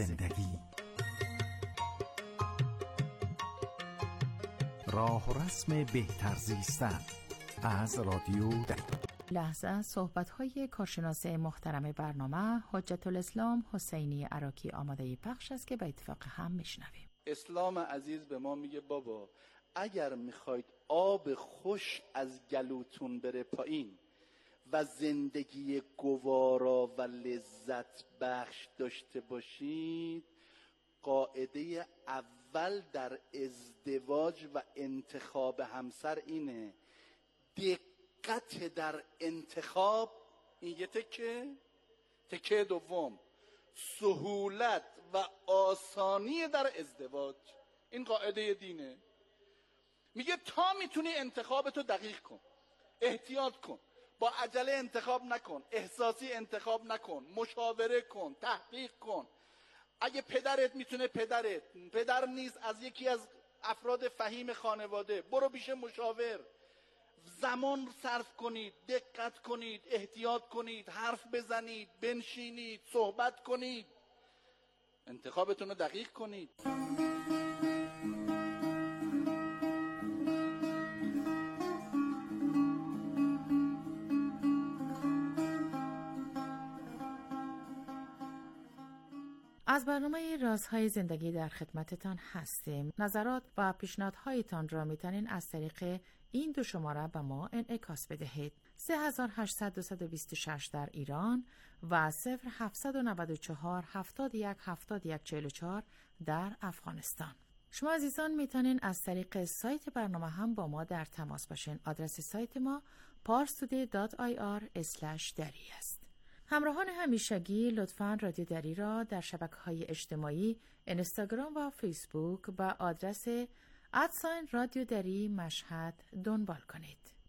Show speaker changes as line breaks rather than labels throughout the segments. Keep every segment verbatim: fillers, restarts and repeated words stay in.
زندگی راه و رسم بهتر زیستن از رادیو دری.
لحظه صحبت‌های کارشناس محترم برنامه حجت الاسلام حسینی عراقی آماده پخش است که به اتفاق هم میشنویم.
اسلام عزیز به ما میگه بابا اگر میخواید آب خوش از گلوتون بره پایین و زندگی گوارا و لذت بخش داشته باشید، قاعده اول در ازدواج و انتخاب همسر اینه دقت در انتخاب. این یه تکه تکه دوم سهولت و آسانی در ازدواج. این قاعده دینه، میگه تا میتونی انتخابتو دقیق کن، احتیاط کن، با عجله انتخاب نکن، احساسی انتخاب نکن، مشاوره کن، تحقیق کن. اگه پدرت میتونه پدرت پدر نیست از یکی از افراد فهیم خانواده، برو پیش مشاور، زمان صرف کنید، دقت کنید، احتیاط کنید، حرف بزنید، بنشینید، صحبت کنید، انتخابتون رو دقیق کنید.
از برنامه رازهای زندگی در خدمتتان هستیم. نظرات و پیشنهادهایتان را میتونین از طریق این دو شماره به ما انعکاس بدهید: سه هزار و هشتصد و دویست و بیست و شش در ایران و صفر هفتصد و نود و چهار هفتاد و یک هفتاد و یک چهل و چهار در افغانستان. شما عزیزان میتونین از طریق سایت برنامه هم با ما در تماس باشین. آدرس سایت ما پارستودی دات آی آر اسلش دری است. همراهان همیشگی لطفاً رادیو دری را در شبکه‌های اجتماعی اینستاگرام و فیسبوک با آدرس ادساین رادیو دری مشهد دنبال کنید.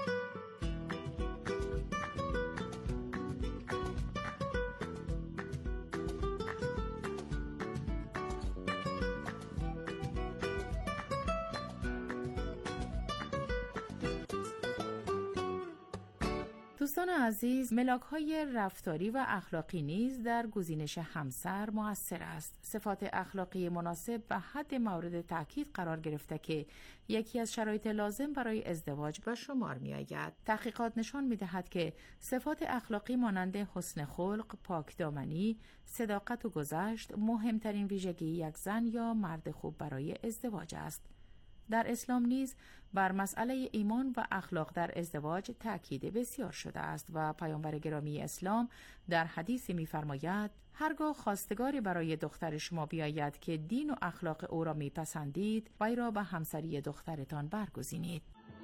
دوستان عزیز، ملاک‌های رفتاری و اخلاقی نیز در گزینش همسر مؤثر است. صفات اخلاقی مناسب و حد مورد تأکید قرار گرفته که یکی از شرایط لازم برای ازدواج به شمار می‌آید. تحقیقات نشان می‌دهد که صفات اخلاقی مانند حسن خلق، پاکدامنی، صداقت و گذشت مهمترین ویژگی یک زن یا مرد خوب برای ازدواج است. در اسلام نیز بر مسئله ایمان و اخلاق در ازدواج تأکید بسیار شده است و پیامبر گرامی اسلام در حدیثی می‌فرماید هرگاه خواستگاری برای دختر شما بیاید که دین و اخلاق او را می‌پسندید، وی را به همسری دخترتان برگزینید.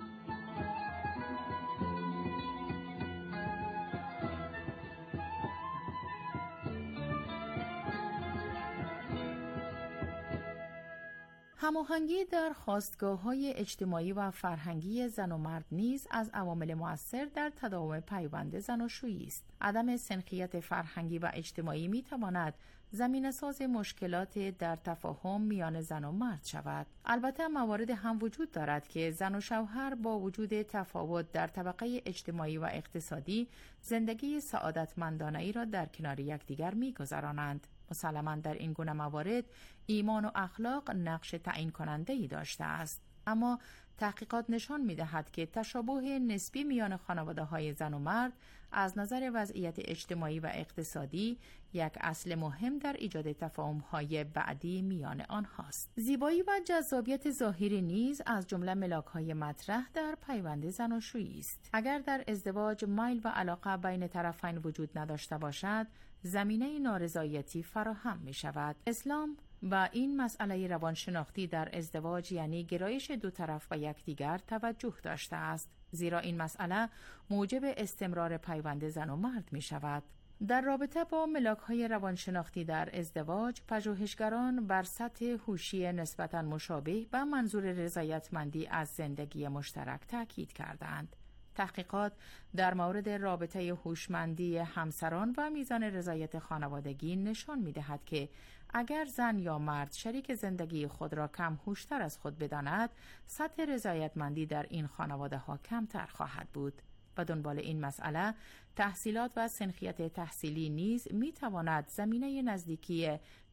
هماهنگی در خاستگاه‌های اجتماعی و فرهنگی زن و مرد نیز از عوامل مؤثر در تداوم پیوند زناشویی است. عدم سنخیت فرهنگی و اجتماعی می‌تواند زمینه‌ساز مشکلات در تفاهم میان زن و مرد شود. البته موارد هم وجود دارد که زن و شوهر با وجود تفاوت در طبقه اجتماعی و اقتصادی زندگی سعادتمندانه‌ای را در کنار یکدیگر می‌گذرانند. مسلماً در این گونه موارد ایمان و اخلاق نقش تعیین کننده‌ای داشته است، اما تحقیقات نشان می‌دهد که تشابه نسبی میان خانواده‌های زن و مرد از نظر وضعیت اجتماعی و اقتصادی یک اصل مهم در ایجاد تفاهم‌های بعدی میان آنهاست. زیبایی و جذابیت ظاهری نیز از جمله ملاک‌های مطرح در پیوند زناشویی است. اگر در ازدواج میل و علاقه بین طرفین وجود نداشته باشد، زمینه نارضایتی فراهم می‌شود. اسلام و این مسئله روانشناختی در ازدواج یعنی گرایش دو طرف به یکدیگر توجه داشته است، زیرا این مسئله موجب استمرار پیوند زن و مرد می شود. در رابطه با ملاک‌های روانشناختی در ازدواج، پژوهشگران بر سطح هوشی نسبتاً مشابه به منظور رضایتمندی از زندگی مشترک تاکید کردند. تحقیقات در مورد رابطه هوشمندی همسران و میزان رضایت خانوادگی نشان می‌دهد که اگر زن یا مرد شریک زندگی خود را کم هوشتر از خود بداند، سطح رضایتمندی در این خانواده‌ها کمتر خواهد بود. و دنبال این مسئله تحصیلات و سنخیت تحصیلی نیز می تواند زمینه نزدیکی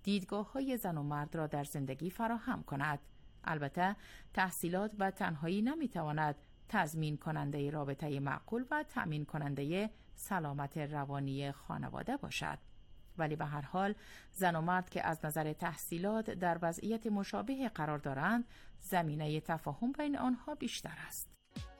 دیدگاه‌های زن و مرد را در زندگی فراهم کند. البته تحصیلات و تنهایی نمی‌تواند تضمین کننده رابطه معقول و تأمین کننده سلامت روانی خانواده باشد. ولی به هر حال زن و مرد که از نظر تحصیلات در وضعیت مشابه قرار دارند، زمینه تفاهم بین آنها بیشتر است.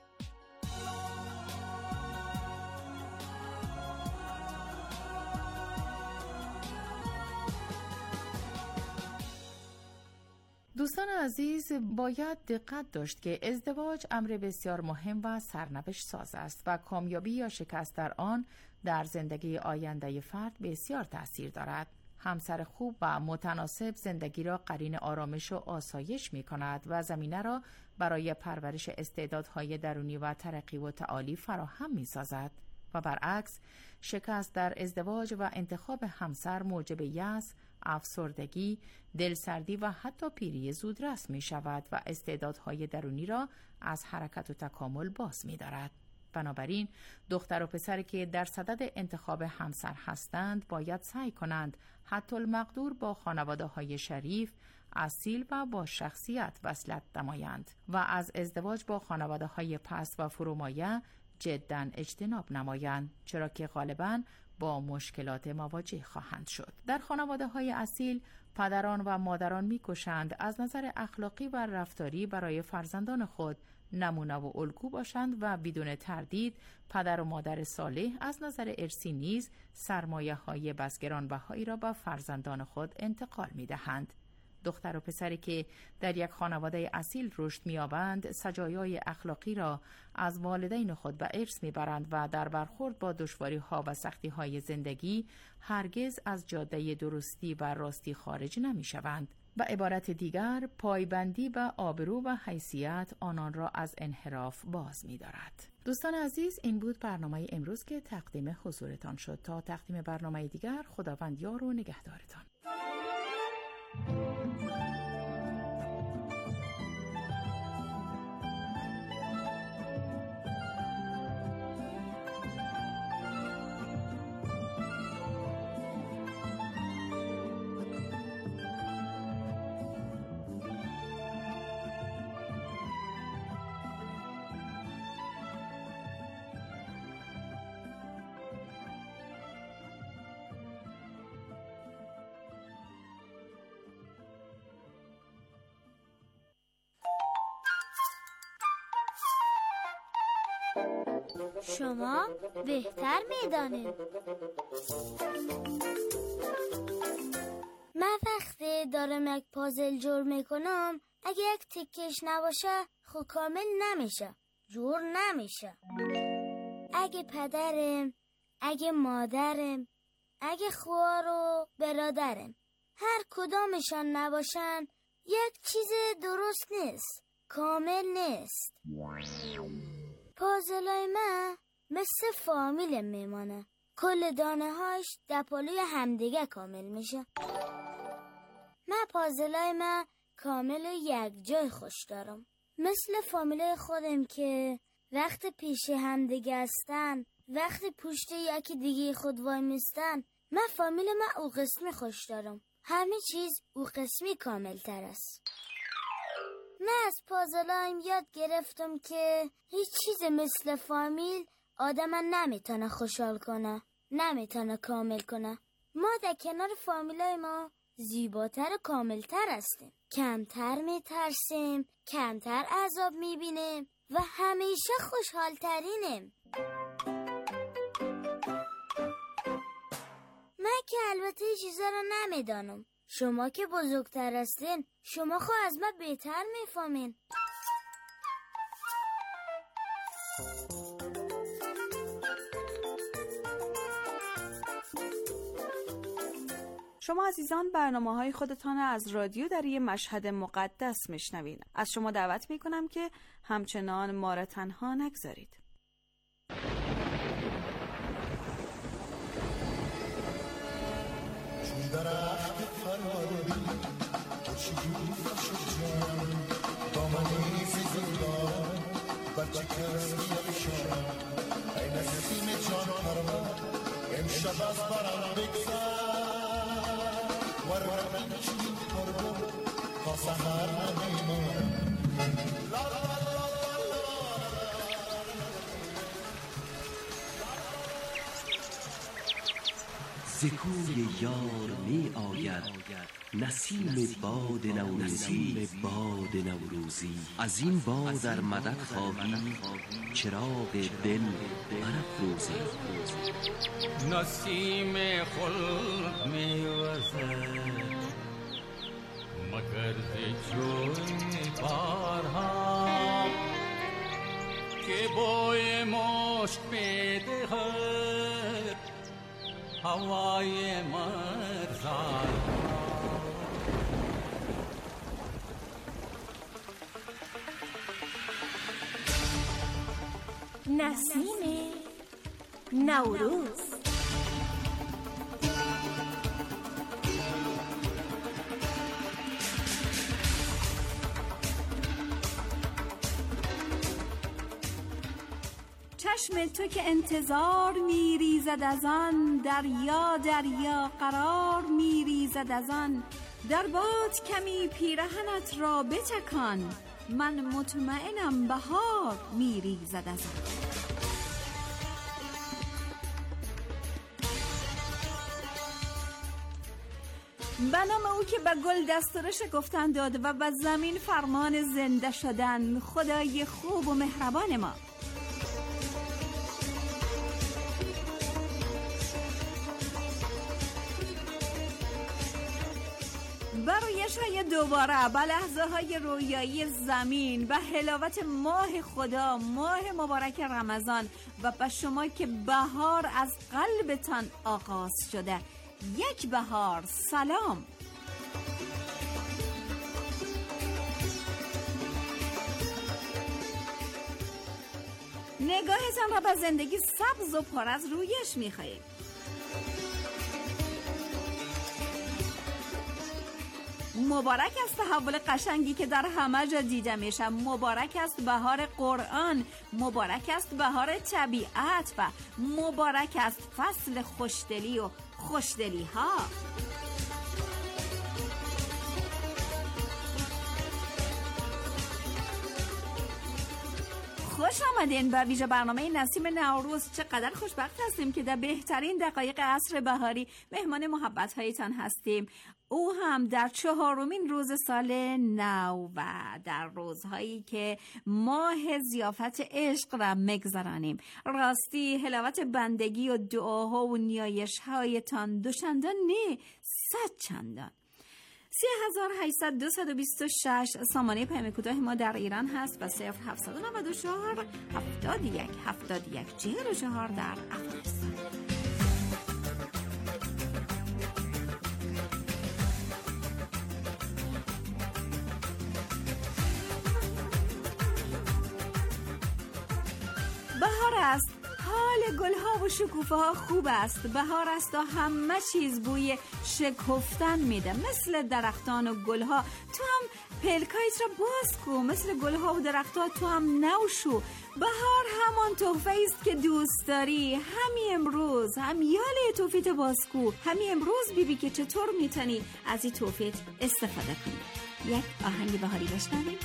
دوستان عزیز، باید دقت داشت که ازدواج امر بسیار مهم و سرنوشت ساز است و کامیابی یا شکست در آن در زندگی آینده فرد بسیار تأثیر دارد. همسر خوب و متناسب زندگی را قرین آرامش و آسایش می کند و زمینه را برای پرورش استعدادهای درونی و ترقی و تعالی فراهم می سازد. و برعکس شکست در ازدواج و انتخاب همسر موجب یأس، افسردگی، دلسردی و حتی پیری زودرس می شود و استعدادهای درونی را از حرکت و تکامل باز می دارد. بنابراین دختر و پسری که در صدد انتخاب همسر هستند باید سعی کنند حتی المقدور با خانواده های شریف، اصیل و با شخصیت وصلت نمایند و از ازدواج با خانواده های پست و فرومایه جداً اجتناب نمایند، چرا که غالباً با مشکلات مواجه خواهند شد. در خانواده های اصیل پدران و مادران می‌کوشند از نظر اخلاقی و رفتاری برای فرزندان خود نمونه و الگو باشند و بدون تردید پدر و مادر صالح از نظر ارثی نیز سرمایه‌های بس گرانبهایی را به فرزندان خود انتقال می‌دهند. دختر و پسری که در یک خانواده اصیل رشد می‌یابند سجایای اخلاقی را از والدین خود به ارث می‌برند و در برخورد با دشواری‌ها و سختی‌های زندگی هرگز از جاده درستی و راستی خارج نمی‌شوند. به عبارت دیگر پایبندی به آبرو و حیثیت آنان را از انحراف باز می‌دارد. دوستان عزیز، این بود برنامه امروز که تقدیم حضورتان شد. تا تقدیم برنامه دیگر، خداوند یار و نگهدارتان.
شما بهتر میدانید. من وقتی دارم یک پازل جور میکنم اگه یک تکش نباشه خود کامل نمیشه، جور نمیشه. اگه پدرم، اگه مادرم، اگه خواهر و برادرم هر کدامشان نباشن یک چیز درست نیست، کامل نیست. پازلای من مثل فامیل میمانه، کل دانه هاش دپالوی همدیگه کامل میشه. من پازلای من کامل و یک جای خوش دارم، مثل فامیل خودم که وقت پیش همدیگه هستن، وقتی پشت یکی دیگه خود وای میستن. من فامیل من او قسمی خوش دارم، همه چیز او قسمی کامل تر است. من از پازلایم یاد گرفتم که هیچ چیز مثل فامیل آدم نمیتونه خوشحال کنه، نمیتونه کامل کنه. ما در کنار فامیلای ما زیباتر و کاملتر هستیم، کمتر میترسیم، کمتر عذاب میبینیم و همیشه خوشحالترینیم. من که البته چیزا رو نمیدانم، شما که بزرگتر هستین شما خو از من بهتر میفهمین.
شما عزیزان برنامه‌های خودتان از رادیو در یه مشهد مقدس میشنوین. از شما دعوت میکنم که همچنان ما را تنها نگذارید.
چون درخت فراری چجوری شجاعم دامنی زیزندان بچه کسی افشارم ای نسیم جان پروا امشب از برم بگذر ورق همچین پرگم تا سهر نمیمانم
ز کوی یار می آید نسیم باد نوروزی باد نوروزی از این باد در مدد خواهی چراغ دل برافروزی
نسیم خلق می وزد مگر ز جوی بارها که بوی مشک بدهد هوای مرزان
نسیم نوروز.
چشم تو که انتظار میریزد از آن، دریا دریا قرار میریزد از آن، در باد کمی پیرهنت را بتکان، من مطمئنم بهار میریزد از آن. به نام او که به گل دستور شکفتن داد و به زمین فرمان زنده شدن، خدای خوب و مهربان ما. برایش های دوباره به لحظه های رویایی زمین، به حلاوت ماه خدا، ماه مبارک رمضان و به شما که بهار از قلبتان آغاز شده، یک بهار سلام. نگاهتان را به زندگی سبز و پر از رویش می‌خواهید. مبارک است تحول قشنگی که در همه جا دیده میشه. مبارک است بهار قرآن، مبارک است بهار طبیعت و مبارک است فصل خوشدلی و خوشدلی ها. خوش آمدین به ویژه برنامه نسیم نوروز. چقدر خوشبخت هستیم که در بهترین دقایق عصر بهاری مهمان محبت هایتان هستیم، او هم در چهارمین روز سال نو و در روزهایی که ماه ضیافت عشق را میگذرانیم. راستی حلاوت بندگی و دعاها و نیایش هایتان دوچندان نه صد چندان. سه هزار و هشتصد دویست و بیست و شش سامانه پیام کوتاه ما در ایران هست و صفر هفتصد و نود و چهار هفتاد و یک هفتاد و یک چهل و چهار در افغانستان. بهار است، حال گلها و شکوفه ها خوب است. بهار است و همه چیز بوی شکفتن میده، مثل درختان و گلها. تو هم پلکایت را باز کو، مثل گلها و درختها تو هم نو شو. بهار همان تحفه است که دوست داری. همین امروز هم یاله توفیت باز کو، همین امروز بیبی که چطور میتونی از این توفیت استفاده کنی. یک آهنگ بهاری بشنویم.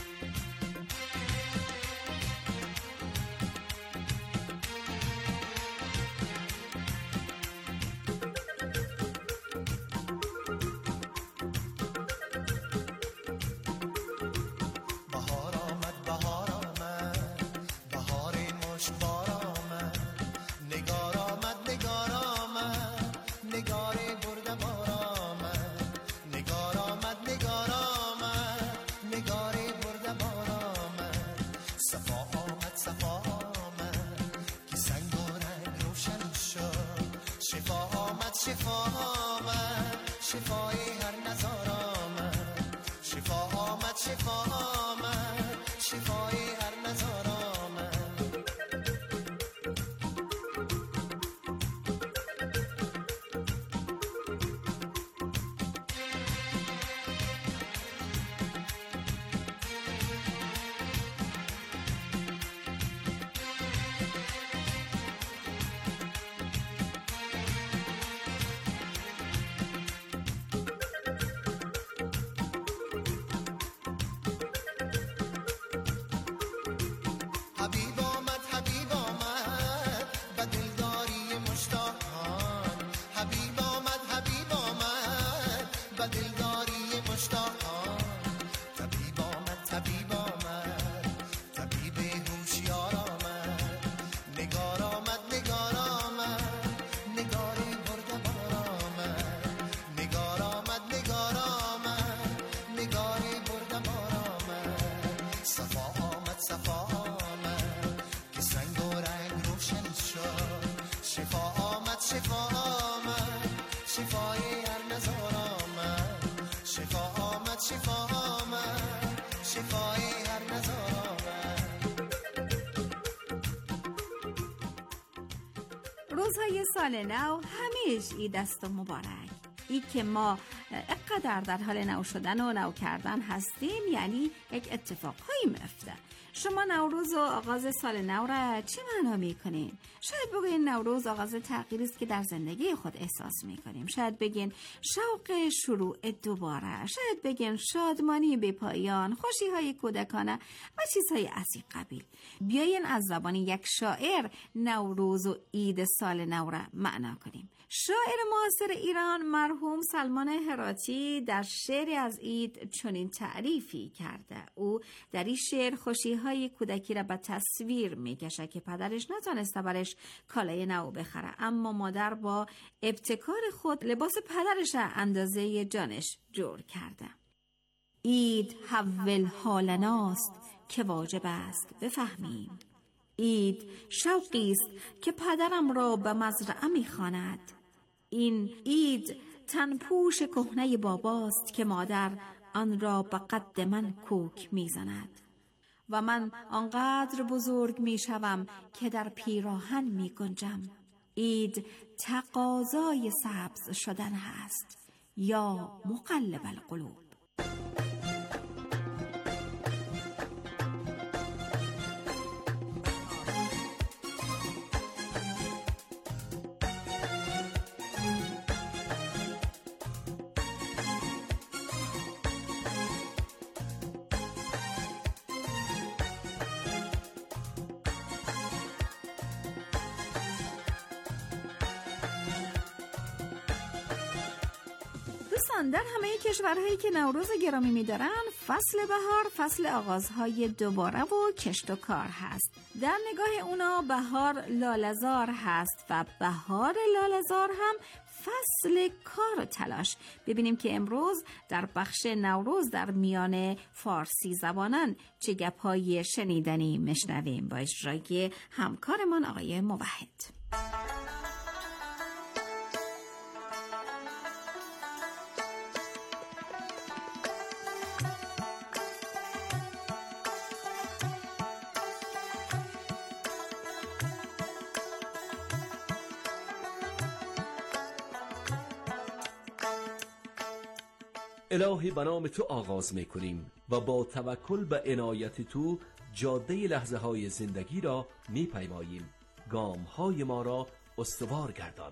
دلداری مشتاقان. طبیب آمد طبیب آمد طبیب هوشیار آمد. نگار آمد نگار آمد نگاری بردبار آمد. نگار آمد نگار آمد نگاری بردبار آمد. صفا آمد صفا آمد که سنگ و رنگ روشن شد. شفا آمد شفا آمد شفای هر نزار آمد. شفا آمد شفا آمد شفای هر نزار آمد.
روزهای سال نو همیش عید است و مبارک. ای که ما اقدر در حال نو شدن و نو کردن هستیم، یعنی یک اتفاقهایی میفته. شما نوروز و آغاز سال نو را چی معنا میکنین؟ شاید بگین نوروز آغاز تغییری است که در زندگی خود احساس میکنیم. شاید بگین شوق شروع دوباره. شاید بگین شادمانی بی پایان، خوشی های کودکانه و چیزهای از این قبیل. بیاین از زبان یک شاعر نوروز و عید سال نو را معنا کنیم. شاعر معاصر ایران مرحوم سلمان هراتی در شعری از عید چنین تعریفی کرده. او در این شعر خوشی‌های کودکی را به تصویر می‌کشه که پدرش نتونسته برش کالای نو بخره، اما مادر با ابتکار خود لباس پدرش را اندازه جانش جور کرده. عید حول حالناست که واجب است بفهمیم. عید شوقی است که پدرم را به مزرعه می‌خواند. این عید تنپوش کهنه باباست که مادر آن را به قد من کوک میزند و من آنقدر بزرگ میشوم که در پیراهن میگنجم. عید تقاضای سبز شدن هست یا مقلب القلوب. در همه کشورهایی که نوروز گرامی می‌دارن، فصل بهار فصل آغازهای دوباره و کشت و کار هست. در نگاه اونا بهار لاله‌زار هست و بهار لاله‌زار هم فصل کار و تلاش. ببینیم که امروز در بخش نوروز در میان فارسی زبانان چه گپ‌های شنیدنی مشنویم با اجرای همکارمان آقای موحد.
الهی به نام تو آغاز میکنیم و با توکل به عنایت تو جاده لحظه های زندگی را میپیماییم. گام های ما را استوار گردان.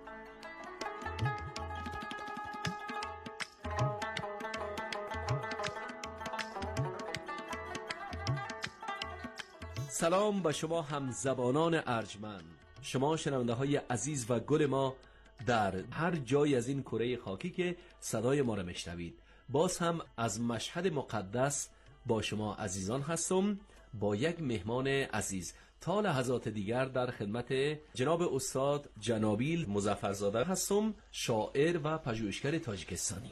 سلام به شما همزبانان ارجمند، شما شنونده های عزیز و گل ما در هر جای از این کره خاکی که صدای ما را میشنوید. باز هم از مشهد مقدس با شما عزیزان هستم با یک مهمان عزیز. تا لحظات دیگر در خدمت جناب استاد جنابیل مظفرزاده هستم، شاعر و پژوهشگر تاجیکستانی.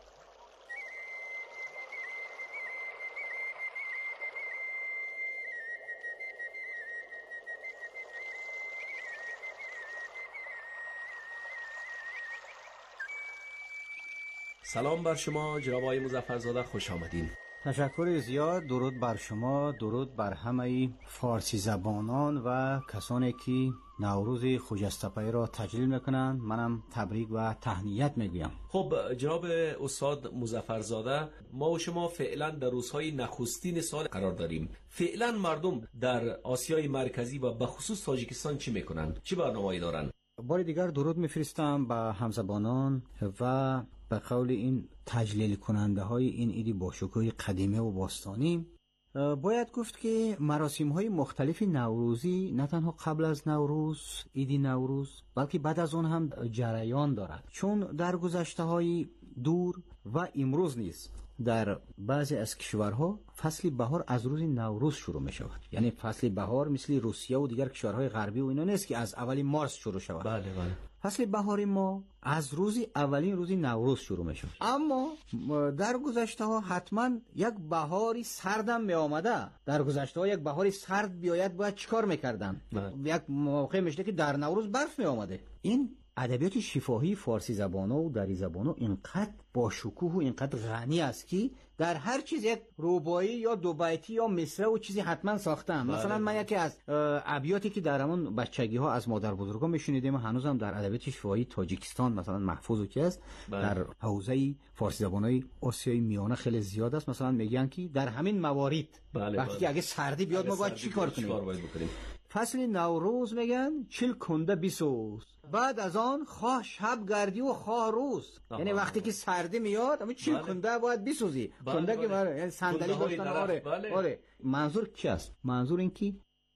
سلام بر شما جناب آقای مظفرزاده، خوش آمدین.
تشکر زیاد. درود بر شما، درود بر همه فارسی زبانان و کسانی که نوروز خجسته را تجلیل میکنن. منم تبریک و تهنیت میگویم.
خب جناب استاد مظفرزاده، ما و شما فعلا در روزهای نخستین سال قرار داریم. فعلا مردم در آسیای مرکزی و به خصوص تاجیکستان چی میکنن؟ چی برنامه‌ای دارن؟
بار دیگر درود میفرستم به همزبانان و به قول این تجلیل کننده های این عید باشکوه قدیمه و باستانی. باید گفت که مراسم های مختلف نوروزی نه تنها قبل از نوروز، عید نوروز، بلکه بعد از اون هم جریان دارد. چون در گذشته های دور و امروز نیز در بعضی از کشورها فصل بهار از روز نوروز شروع می شود. یعنی فصل بهار مثل روسیه و دیگر کشورهای غربی و اینا نیست که از اولی مارس شروع شود.
بله بله.
فصل بهاری ما از روز اولین روزی نوروز شروع می شود. اما در گذشته ها حتما یک بهاری سردم می آمده. در گذشته ها یک بهاری سرد بیاید باید چیکار میکردن؟ یک موقع میشه که در نوروز برف می آمده. این ادبیات شفاهی فارسی زبانه و دری زبانه اینقدر با شکوه و اینقدر غنی است که در هر چیز یک رباعی یا دو بیتی یا مصرع و چیزی حتما ساختم. مثلا من یکی از ابیاتی که در همون بچگی ها از مادر بزرگان میشنیدیم هنوزم در ادبیات شفاهی تاجیکستان مثلا محفوظ و که است در حوزه فارسی زبانه آسیای میانه خیلی زیاد است. مثلا میگن که در همین موارد
بله
وقتی
بله.
اگه سردی بیاد ما باید چیکار کنیم؟ فصل نوروز میگن چل کنده بیسوز، بعد از آن خواه شب گردی و خواه روز. یعنی وقتی که سردی میاد اما چل کنده باید بیسوزی. کنده که یعنی صندلی داشتن. آره آره. منظور چی است؟ منظور این که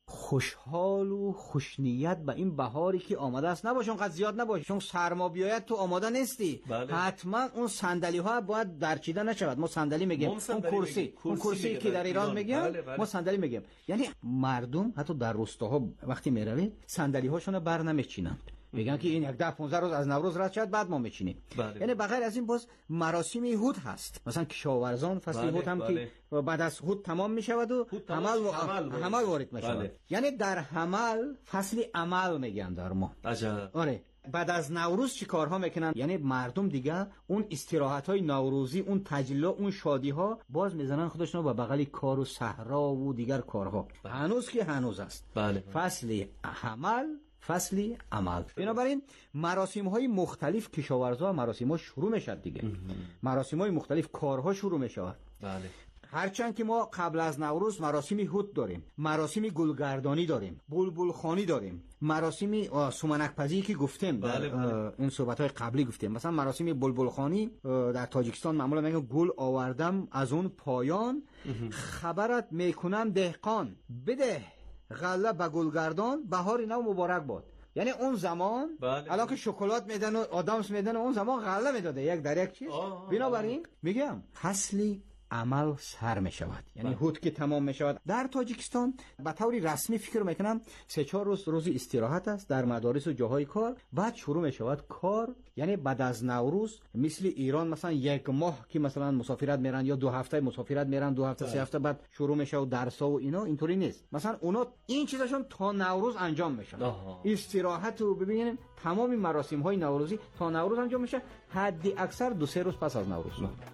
خوشحال و خوشنیت به این بهاری که آماده است نباش، اونقدر زیاد نباش، چون سرما بیاید تو آماده نیستی.
بله.
حتما اون صندلی ها باید درچیده نشود. ما صندلی میگیم، اون کرسی میگیم. اون کرسی که در ایران میگیم بله بله. ما صندلی میگیم. یعنی مردم حتی در روستاها وقتی میروید صندلی هاشون بر نمیچینند، میگن که این یک ده پانزده روز از نوروز رد شد بعد ما میچینیم. بله. یعنی بغیر از این باز مراسم هود هست. مثلا کشاورزان فصل بله. هود هم بله. که بعد از هود تمام میشود و حمل و حمل وارد میشود. بله. یعنی در حمل فصل عمل میگن در ما. عجب. آره. بعد از نوروز چی کارها میکنن؟ یعنی مردم دیگه اون استراحت های نوروزی، اون تجلیل، اون شادی ها باز میزنن خودشون به بغل کار و صحرا و دیگر کارها. بله. هنوز که هنوز است. بله. فصل حمل، فصل عمل. بنابراین مراسم های مختلف کشاورزا مراسم ها شروع میشد دیگه. مراسم های مختلف کارها شروع میشود. بله. هرچند که ما قبل از نوروز مراسم هود داریم، مراسم گلگردانی داریم، بلبل خوانی داریم، مراسم سومنک پزی که گفتیم در بله بله. این صحبت های قبلی گفتیم. مثلا مراسم بلبل خوانی در تاجیکستان معمولا میگن گل آوردم از اون پایان، خبرت میکنم دهقان بده غله به گلگردان، بهاری نو مبارک باد. یعنی اون زمان بله. الان که شکلات میدن و آدامس میدن اون زمان غله میداده یک در یک چیز. بنابراین میگم فصل عمل سر می شود. یعنی هود که تمام می شود. در تاجیکستان به طور رسمی فکر میکنم سه چهار روز روز استراحت است در مدارس و جاهای کار، بعد شروع می شود کار. یعنی بعد از نوروز مثل ایران مثلا یک ماه که مثلا مسافرت میرن یا دو هفته مسافرت میرن، دو هفته سه هفته بعد شروع میشه و درس‌ها و اینا، اینطوری نیست. مثلا اونا این چیزاشون تا نوروز انجام میشه. استراحت رو ببینیم تمام مراسم های نوروزی تا نوروز انجام میشه، حدی اکثر دو سه روز پس از نوروز.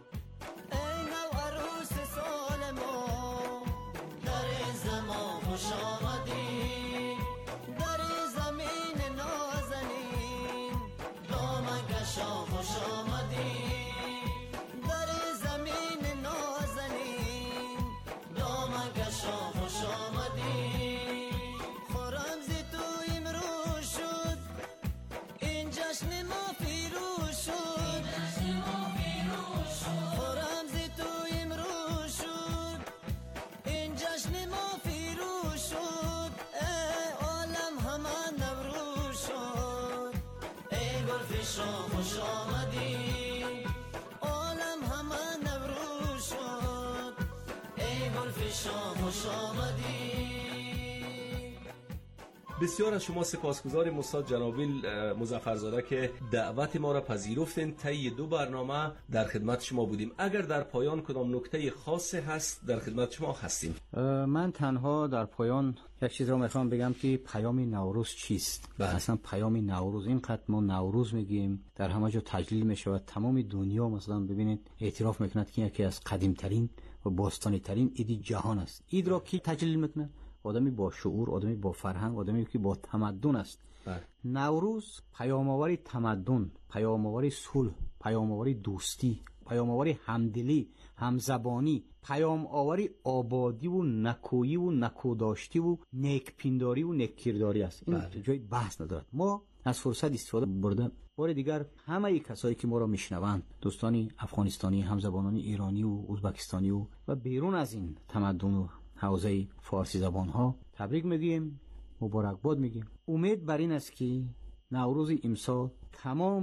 بسیار از شما سپاسگزاریم استاد جنابیل مظفرزاده که دعوت ما را پذیرفتین. طی دو برنامه در خدمت شما بودیم. اگر در پایان کدام نکته خاصی هست در خدمت شما هستیم.
من تنها در پایان یک چیز را میخوام بگم که پیام نوروز چیست. اصلا پیام نوروز اینقدر ما نوروز میگیم در همه جا تجلیل میشود، تمام دنیا مثلا ببینید اعتراف میکند که یکی از قدیم ترین و باستانی ترین عید جهان است. عید را کی تجلیل میکنه؟ آدمی با شعور، آدمی با فرهنگ، آدمی که با تمدن است. بله. نوروز پیام‌آور تمدن، پیام‌آور صلح، پیام‌آور دوستی، پیام‌آور همدلی، همزبانی، پیام‌آور آبادی و نکویی و نکوداشتی و نیکپنداری و نیککرداری است. این بله. جای بحث ندارد. ما از فرصت استفاده برده بار دیگر همه کسایی که ما را میشنوند، دوستانی افغانستانی، همزبانان ایرانی و ازبکستانی و و بیرون از این تمدن و حوزه فارسی زبان ها تبریک میگیم، مبارکباد میگیم. امید بر این است که نوروز امسال تمامی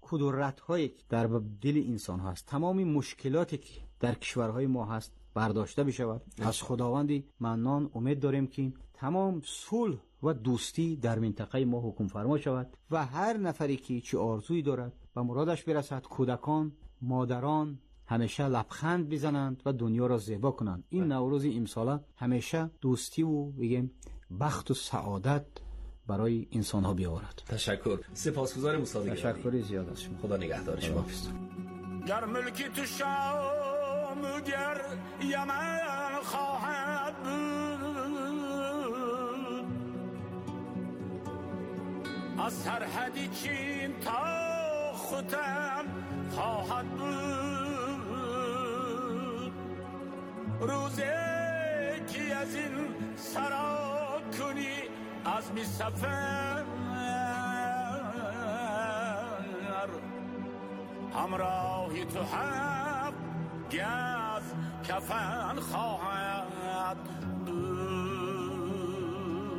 کدورت‌هایی که در دل انسان هست، تمام مشکلاتی که در کشورهای ما هست برداشته بشود. از خداوندی منان امید داریم که تمام صلح و دوستی در منطقه ما حکم فرما شود و هر نفری که چه آرزویی دارد به مرادش برسد. کودکان، مادران همیشه لبخند بزنند و دنیا را زیبا کنند. این نوروز امساله همیشه دوستی و بگیم بخت و سعادت برای انسان ها بیاورد.
تشکر. سپاسگزارم استاد.
تشکر زیاد از شما.
خدا نگهدار شما.
گر ملکی تو شام گر یمن خواهد بود، از سرحدی چین تا ختن خواهد بود. روزی که از این سرا کنی از می سفر، همراهی تو هم گز کفن خواهد بود.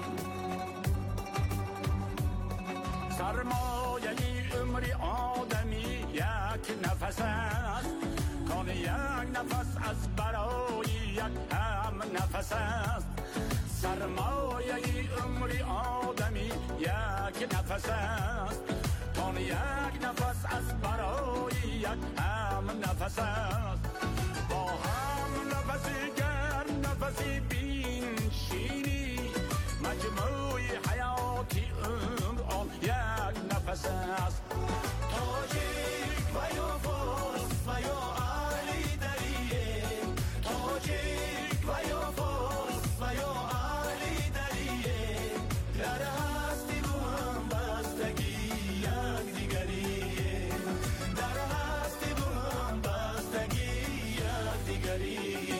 سرمایه عمری آدمی یک نفس است، کان یک نفس از برای یک هم نفس است. سرمایه عمری آدمی یک نفس است، کان یک نفس از برای یک هم نفس است. با هم نفسی گر نفسی بین شینی، مجموع حیاتی عمر آن یک نفس است. تاجیک و یا فارس و یا علی دریه، تاجیک و یا فارس و یا علی دریه، در هستی با هم بستگی یک دیگریه، در هستی با هم بستگی یک دیگریه.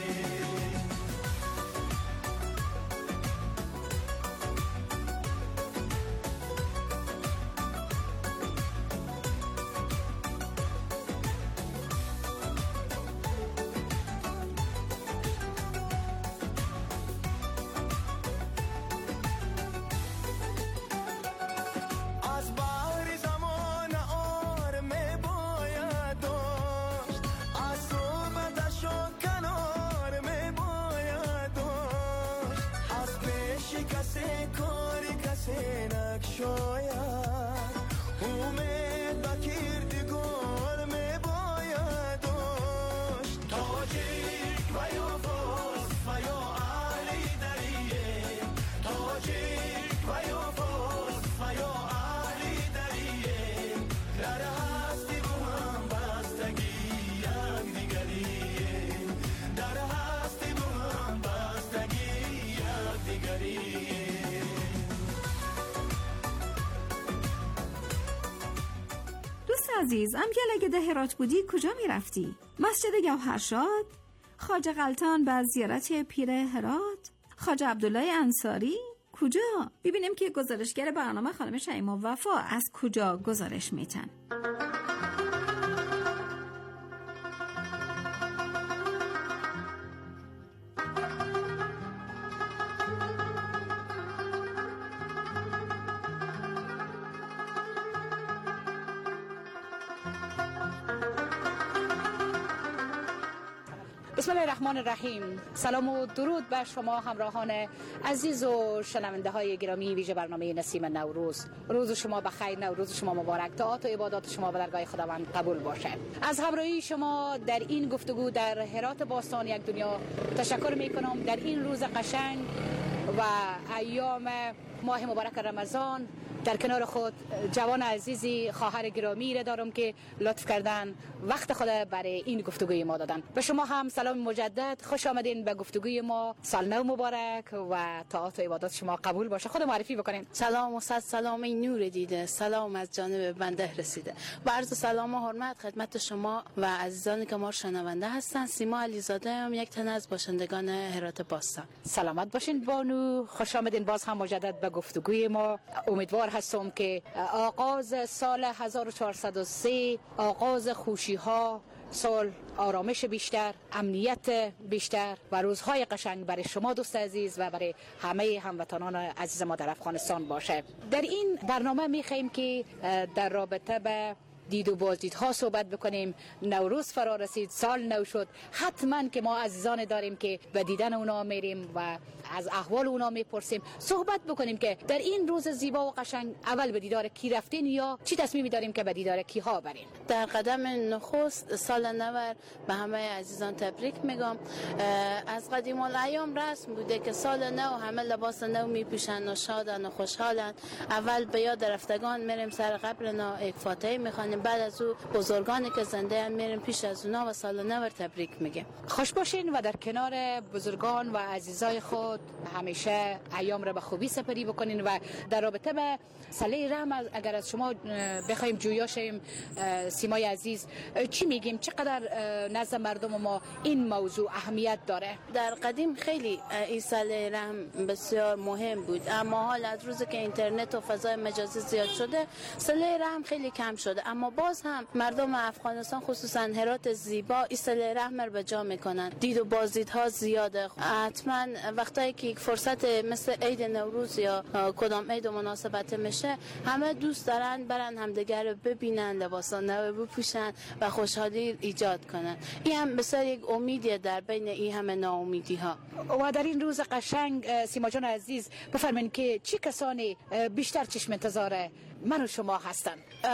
عزیز، امگل اگه ده هرات بودی کجا می رفتی؟ مسجد گوهرشاد؟ خواجه غلطان به زیارت پیر هرات؟ خواجه عبدالله انصاری؟ کجا؟ ببینیم که گزارشگر برنامه خانم شیما وفا از کجا گزارش میتن.
بسم الله الرحمن الرحیم. سلام و درود بر شما همراهان عزیز و شنونده های گرامی ویژه برنامه نسیم نوروز. روز شما بخیر، نوروز شما مبارک، طاعات و عبادات شما به درگاه خداوند قبول باشه. از همراهی شما در این گفتگو در هرات باستان یک دنیا تشکر میکنم. در این روز قشنگ و ایام ماه مبارک رمضان در کنار خود جوان عزیزی خواهر گرامی را دارم که لطف کردن وقت خود برای این گفتگوی ما دادن. به شما هم سلام مجدد، خوش آمدین به گفتگوی ما. سال نو مبارک و طاعات و عبادات شما قبول باشه. خود معرفی بکنین.
سلام و صد سلام ای نور دیده، سلام از جانب بنده رسیده. با عرض سلام و حرمت خدمت شما و عزیزانی که ما شنونده هستن. سیما علیزاده هم یک تن از باشندگان هرات باستان.
سلامت باشین بانو، خوش آمدین باز هم مجدد به گفتگوی ما. امیدوار هستم که آغاز سال هزار و چهارصد و سه آغاز خوشی ها، سال آرامش بیشتر، امنیت بیشتر و روزهای قشنگ برای شما دوست عزیز و برای همه هموطنان عزیز ما در افغانستان باشه. در این برنامه میخوایم که در رابطه به دید و بازدیدها صحبت بکنیم. نوروز فرا رسید، سال نو شد، حتما که ما عزیزان داریم که به دیدن اونا میریم و از احوال اونا میپرسیم، صحبت بکنیم که در این روز زیبا و قشنگ اول به دیدار کی رفتین یا چی تصمیمی داریم که به دیدار کی ها بریم.
در قدم نخست سال نو به همه عزیزان تبریک میگم. از قدیم الایام رسم بوده که سال نو همه لباس نو میپوشن و شادن و خوشحالن. اول به یاد رفتگان میریم سر قبر نا یک فاتحه میخوانیم، بعد از او بزرگانی که زنده هم میریم پیش از اونا و سال نو تبریک میگیم.
خوش باشین و در کنار بزرگان و عزیزای خود همیشه ایام را به خوبی سپری بکنین. و در رابطه به صله رحم اگر از شما بخوایم جویا شیم سیمای عزیز، چی میگیم؟ چقدر نزد مردم ما این موضوع اهمیت داره؟
در قدیم خیلی این صله رحم بسیار مهم بود، اما حال از روزی که اینترنت و فضای مجازی زیاد شده صله رحم خیلی کم شده. اما باز هم مردم افغانستان خصوصا هرات زیبا این صله رحم رو به جا میکنن. دید و بازدیدها زیاده. حتما وقتی که یک فرصت مثل عید نوروز یا کدام عید و مناسبت میشه، همه دوست دارن برن همدیگر رو ببینن، لباسا نو بپوشن و خوشحالی ایجاد کنن. این هم بسیار یک امیدیه در بین این همه ناامیدی ها.
و در این روز قشنگ سیما جان عزیز بفرمایید که چی کسانی بیشتر چشم انتظار من و شما هستن؟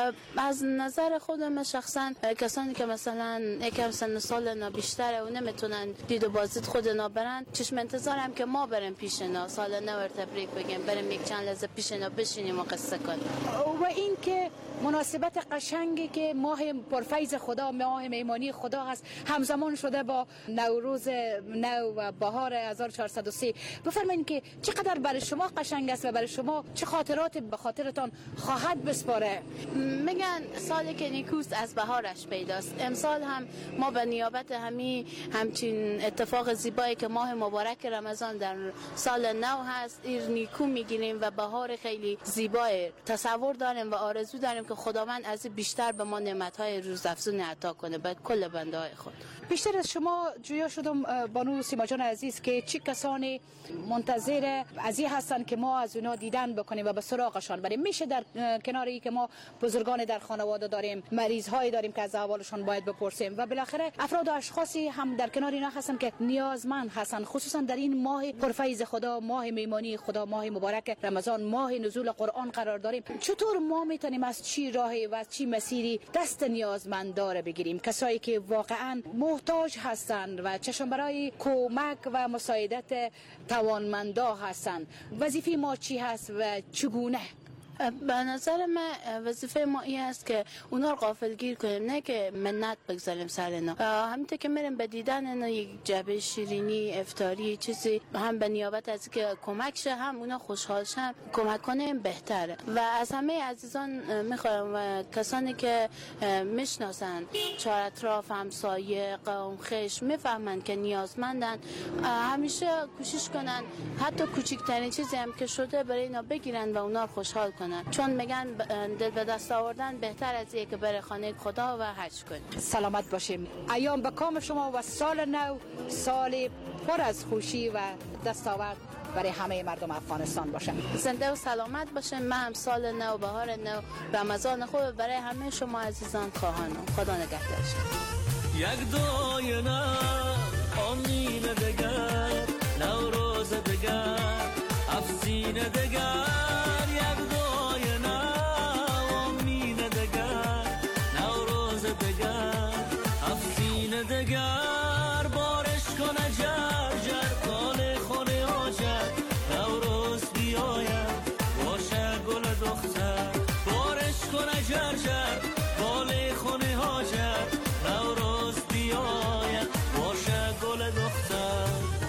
از نظر خودم شخصا کسانی که مثلا یکم سن سال اینا بیشتره و نمیتونن دید و بازدید خود اینا برن، چشم انتظارم که ما بریم پیش اینا، سال نو تبریک بگیم، بریم یک چند لحظه پیش اینا بشینیم و قصه کنیم.
و این که مناسبت قشنگی که ماه پرفیض خدا، ماه میمانی خدا هست، همزمان شده با نوروز نو و بهار هزار و چهارصد و سه، بفرمایید که چقدر برای شما قشنگ است و برای شما چه خاطرات به خاطرتان خواهد بسپاره؟
میگن سالی که نیکوست از بهارش پیداست. امسال هم ما به نیابت همین همچین اتفاق زیبایی که ماه مبارک رمضان در سال نو هست این نیکو میگیریم و بهار خیلی زیبای تصور داریم و آرزو داریم که خداوند از بیشتر به ما نعمت‌های روزافزون عطا کنه به کل بنده‌های خود.
بیشتر از شما جویا شدم بانو سیما جان عزیز که چی کسانی منتظر از این هستن که ما از اونا دیدن بکنیم و به سراغشان بریم. میشه در کنار ای که ما بزرگان در خانواده داریم، مریض هایی داریم که از احوالشان باید بپرسیم و بالاخره افراد و اشخاصی هم در کنار اینا هستن که نیازمند هستن، خصوصا در این ماه پرفیض خدا، ماه میمانی خدا، ماه مبارک رمضان، ماه نزول قرآن قرار داریم. چطور ما میتونیم از چی راهی و از چی مسیری دست نیازمندان بگیریم؟ کسایی که واقعا محتاج هستند و چشم برای کمک و مساعدت توانمندا هستند. وظیفه ما چی هست و چگونه؟
به نظر من وظیفه ما این است که اونا رو غافلگیر کنیم، نه که منت بگذاریم سر اینا. همینطور که میریم به دیدن اینا یک جعبه شیرینی، افطاری، چیزی هم به نیابت از که کمک شه، هم اونا خوشحال شن، کمک کنیم بهتره. و از همه عزیزان میخوایم و کسانی که میشناسن چهار اطراف، همسایه، قوم، خویش، میفهمن که نیازمندن، همیشه کوشش کنن حتی کوچکترین چیزی هم که شده برای اینا بگیرن و اونا خوشحال کنن، چون میگن دل به دست آوردن بهتر از اینه که بره خانه خدا و حج کنیم.
سلامت باشیم. ایام به کام شما و سال نو سال پر از خوشی و دستاورد برای همه مردم افغانستان باشه.
زنده و سلامت باشین. من هم سال نو، بهار نو، رمضان خوب برای همه شما عزیزان خواهانم. خدا نگهدارش.
یک داینه آمین دگر، نوروز دگر، افزین دگر، یک داینه آمین دگر، نوروز دگر، افزین دگر، بارش کنه جر جر، کال خونه آجر، نوروز بیاید باشه گل دختر، بارش کنه جر جر، کال خونه آجر، نوروز بیاید باشه گل دختر.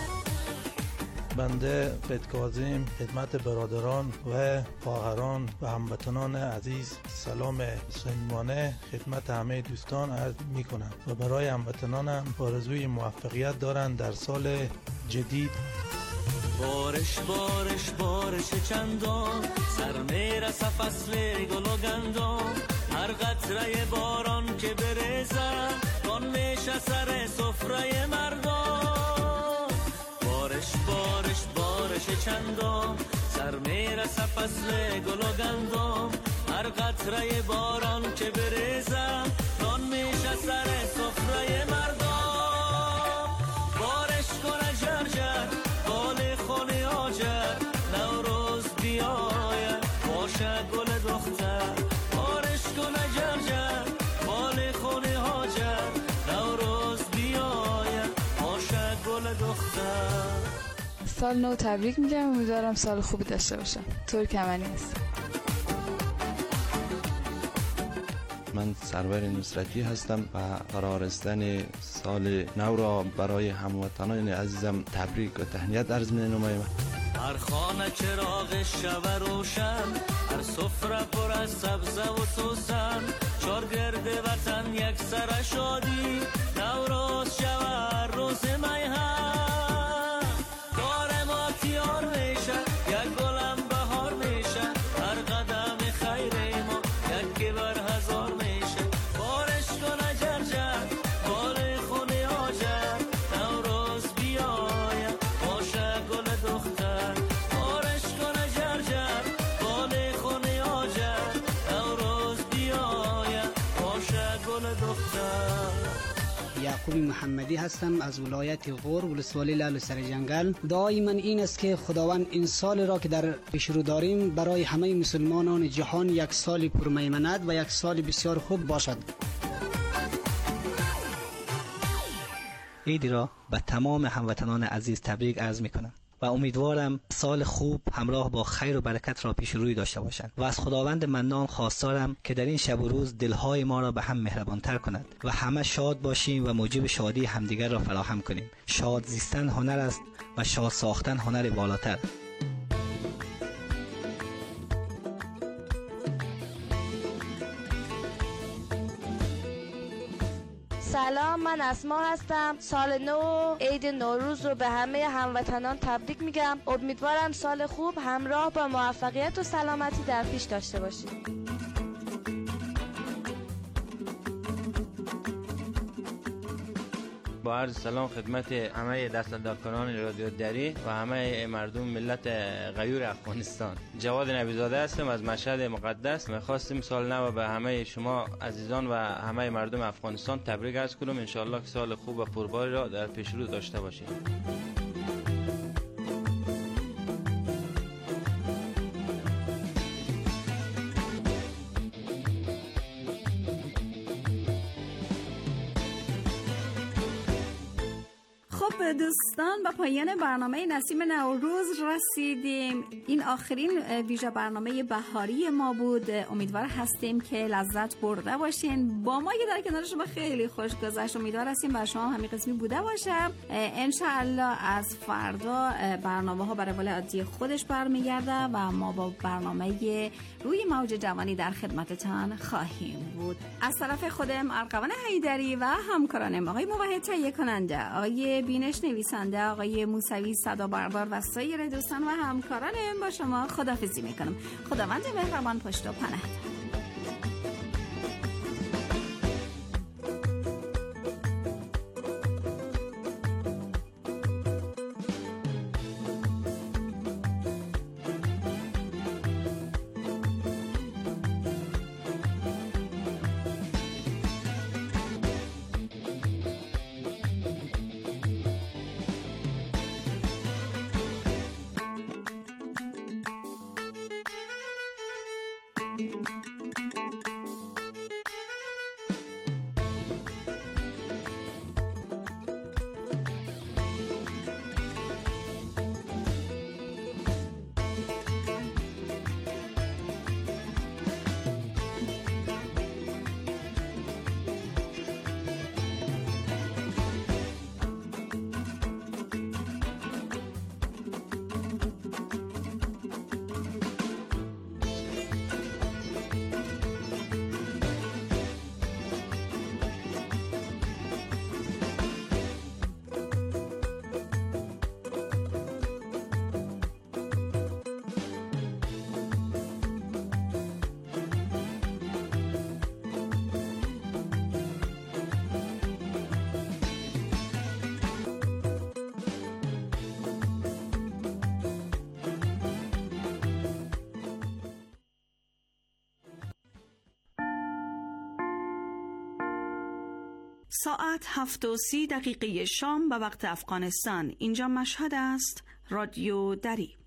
بنده قید کاظم خدمت برادران و خواهران و هموطنان عزیز سلام صمیمانه خدمت همه دوستان عرض می کنم و برای هموطنانم آرزوی موفقیت دارند در سال جدید.
بارش بارش بارش چندان، سر میرسه فصل گل و گندان، هر قطره باران که بریزه کن میشه سر سفره مردان. بارش بارش بارش چندان، سر میرسه فصل گل و گندان، هر قطره باران که بریزم نان میشه سر سفره مردم. بارش کنه جرجر بال خونه آجر نوروز بیاید باشه گل دختر. بارش کنه جرجر بال خونه آجر نوروز بیاید باشه گل دختر.
سال نو تبریک میگم، امیدوارم سال خوبی داشته باشم. ترکمنی هست.
من سرور نصرتی هستم و برآورستن سال نو را برای هموطنان عزیزم تبریک و تهنیت عرض می‌نمایم.
هر خانه چراغ شب روشن، هر سفره پر از سبزه و سوسن، چار گرد وطن یک سر شادی، نوروز شود روز میهن. کار ما تیار میشه، یک گلم بهار میشه، هر قدم خیر ما یک بر هزار میشه. بارش کنه جرجر بال خونه آجر نوروز بیاید باشه گل دختر. بارش کنه جرجر بال خونه آجر نوروز بیاید باشه گل دختر.
یعقوب محمدی هستم از ولایت غور، ولسوالی لالو سر جنگل. دعای من این است که خداوند این سال را که در پیش رو داریم برای همه مسلمانان جهان یک سال پرمیمنت و یک سال بسیار خوب باشد.
عیدی را به تمام هموطنان عزیز تبریک عرض میکنم و امیدوارم سال خوب همراه با خیر و برکت را پیش روی داشته باشند و از خداوند منان خواستارم که در این شب و روز دلهای ما را به هم مهربانتر کند و همه شاد باشیم و موجب شادی همدیگر را فراهم کنیم. شاد زیستن هنر است و شاد ساختن هنر بالاتر.
سلام، من اسما هستم. سال نو عید نوروز رو به همه هموطنان تبریک میگم. امیدوارم سال خوب همراه با موفقیت و سلامتی در پیش داشته باشید.
با عرض سلام خدمت همه دستاندرکاران رادیو دری و همه مردم ملت غیور افغانستان. جواد نبیزاده هستم از مشهد مقدس. می‌خواستم سال نو به همه شما عزیزان و همه مردم افغانستان تبریک عرض کنم. ان شاءالله که سال خوب و پرباری را در پیش رو داشته باشید.
دوستان به پایان برنامه نسیم نوروز رسیدیم. این آخرین ویژه برنامه بهاری ما بود. امیدوار هستیم که لذت برده باشین. با ما که در کنار شما خیلی خوش گذشت. امیدوار هستیم بر شما همین قسمی بوده باشه. ان شاء الله از فردا برنامه ها برای روال عادی خودش برمیگرده و ما با برنامه روی موج جوانی در خدمتتان خواهیم بود. از طرف خودم ارغوان حیدری و همکارانم آقای موحد تهیه کننده، آقای بینش نویسنده، آقای موسوی صدا بردار و سایر دوستان و همکارانم با شما خداحافظی میکنم. خداوند مهربان پشت و پناه. Thank you.
ساعت هفت و سی دقیقه شام به وقت افغانستان. اینجا مشهد است. رادیو دری.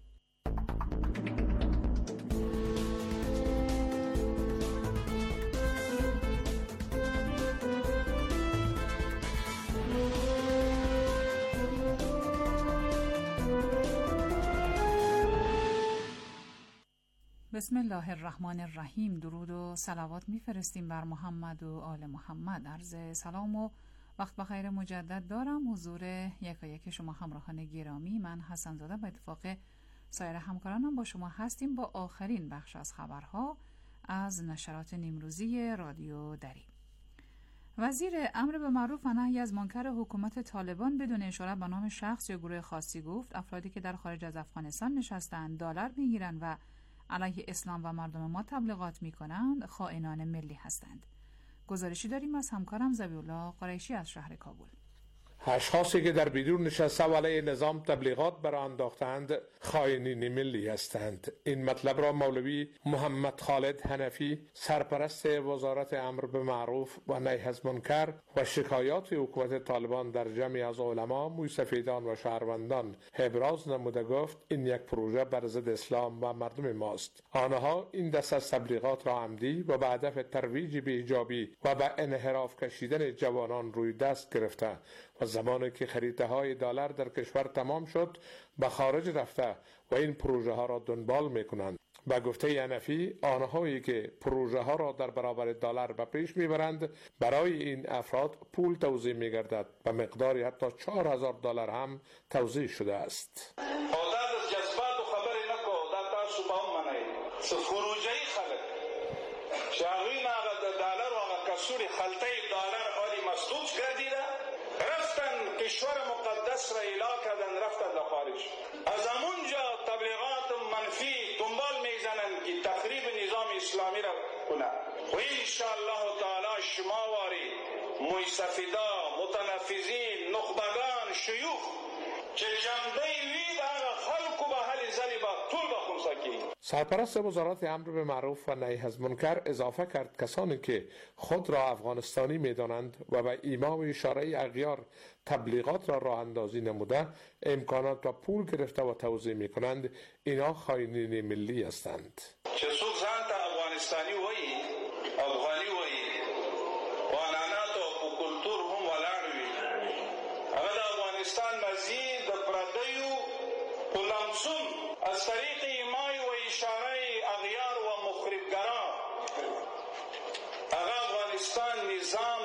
بسم الله الرحمن الرحیم. درود و صلوات میفرستیم بر محمد و آل محمد. عرض سلام و وقت بخیر مجدد دارم حضور یکایک شما همراهان گرامی. من حسن زاده به اتفاق سایر همکارانم با شما هستیم با آخرین بخش از خبرها از نشرات نیمروزی رادیو دری. وزیر امر به معروف و نهی از منکر حکومت طالبان بدون اشاره به نام شخص یا گروه خاصی گفت افرادی که در خارج از افغانستان نشستند، دلار میگیرند و علیه اسلام و مردم ما تبلیغات میکنند، خائنان ملی هستند. گزارشی داریم از همکارم ذبیح‌الله قریشی از شهر کابل.
اشخاصی که در بیرون نشسته و علیه نظام تبلیغات برآ انداختند خائنین ملی هستند. این مطلب را مولوی محمد خالد حنفی سرپرست وزارت امر به معروف و نهی از منکر و شکایات حکومت طالبان در جمعی از علما، موسفیدان و شهروندان ابراز نموده گفت این یک پروژه بر ضد اسلام و مردم ماست. آنها این دست از تبلیغات را عمدی و به هدف ترویج بی‌ایجابی و به انحراف کشیدن جوانان روی دست گرفته و زمانی که خریده های دلار در کشور تمام شد به خارج رفته و این پروژه ها را دنبال می کنند. به گفته حنفی آنهایی که پروژه ها را در برابر دلار به پیش می برند برای این افراد پول توزیع می گردد به مقداری حتی چهار هزار دلار هم توزیع شده است.
عادت از جذبات و خبری نکو در تاسو با هم منی پروژه خلق شاغین آغا دلار و آغا کسوری خلطه دلار آلی مصدوق گردیده رفتن کشور مقدس را ایلا کردن رفتن در خارج. از همونجا تبلیغات منفی دنبال میزنن که تخریب نظام اسلامی را کنه و انشاءالله تعالی شما واری موسفیدا، متنفذین، نخبگان، شیوخ که جنبه وید آغا خلقو به حل زلی با طول با خمساکی.
سرپرست وزارت امر به معروف و نهی از منکر اضافه کرد کسانی که خود را افغانستانی می‌دانند و به ایما و اشاره اغیار تبلیغات را راه اندازی نموده امکانات و پول گرفته و توزیع می‌کنند، اینا خائنین ملی هستند.
چه سوق زنت افغانستانی وی افغانی وی و انانات و کلتور هم ولانوی اگر افغانستان مزید پردیو کلمسون از طریق ایمای و اشاره اغیار و مخربگران اگر افغانستان نظام